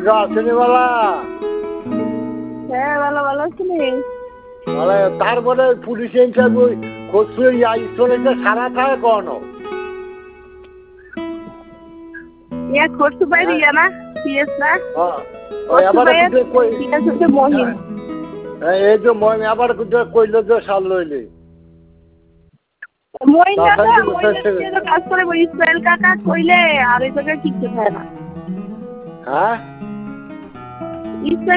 দিঘা আসেনি বলা? হ্যাঁ ভালো ভালো আছিনি? মানে তারপরে পুলিশ ইন্টারভিউ করছে, স্টুডেন্টটা সারা থাকে কোন ইয়া খোরসু বাইরে ইয়া না পিএস না এবারে পিএস হচ্ছে মহিন। এই যে মহিন আবার কইল যে সাল লইলে মহিন কাজ করে ইসমাইল কাকা কইলে আর এই জায়গায় কিছু হয় না। হ্যাঁ ইসমাইল